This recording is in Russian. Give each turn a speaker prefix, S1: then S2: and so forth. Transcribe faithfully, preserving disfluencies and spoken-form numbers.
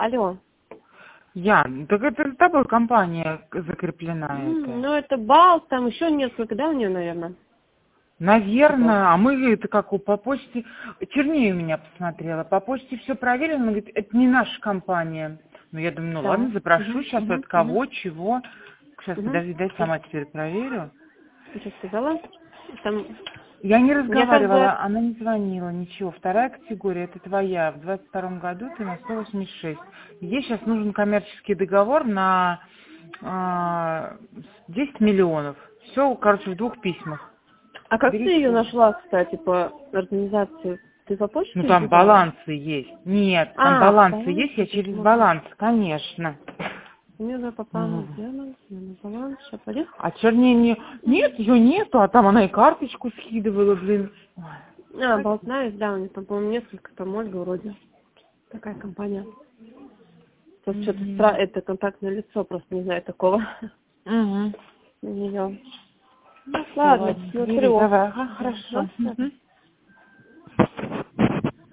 S1: Алло.
S2: Ян, так это с тобой компания закреплена.
S1: М,
S2: Это.
S1: Ну, это бал, там еще несколько, да, у нее, наверное?
S2: Наверное, а мы это как у по почте, Чернее у меня посмотрела, по почте все проверили, она говорит, это не наша компания. Ну, я думаю, ну
S1: Да.
S2: ладно, запрошу
S1: Угу,
S2: сейчас
S1: угу,
S2: от
S1: угу.
S2: кого, чего. Сейчас,
S1: Угу.
S2: подожди, дай сама теперь проверю.
S1: Ты что сказала? Там...
S2: Я не
S1: Я как бы...
S2: разговаривала, она не звонила, ничего. Вторая категория, это твоя. В двадцать втором году ты на сто восемьдесят шесть. Ей сейчас нужен коммерческий договор на а, десять миллионов. Все, короче, в двух письмах.
S1: А как ты ее
S2: Берите.
S1: нашла, кстати, по организации? Ты по
S2: Ну,
S1: почте
S2: там
S1: избегала?
S2: балансы есть. Нет, там
S1: А,
S2: балансы
S1: баланс
S2: есть, я
S1: здесь
S2: через
S1: можно.
S2: баланс, конечно.
S1: Мне уже попала на
S2: Ну,
S1: баланс, на баланс, сейчас пойдет.
S2: а чернее не... Нет, ее нету, а там она и карточку скидывала, блин. Ой.
S1: А, болтаюсь, да, у них там, по-моему, несколько, там Ольга вроде. Такая компания. Просто что-то
S2: Мгм.
S1: стра... это контактное лицо, просто не знаю такого.
S2: Угу.
S1: У нее.
S2: Ну, всё,
S1: Ладно,
S2: ладно, бери,
S1: смотрю.
S2: давай. Ага, хорошо.
S1: Да?
S2: Мгм.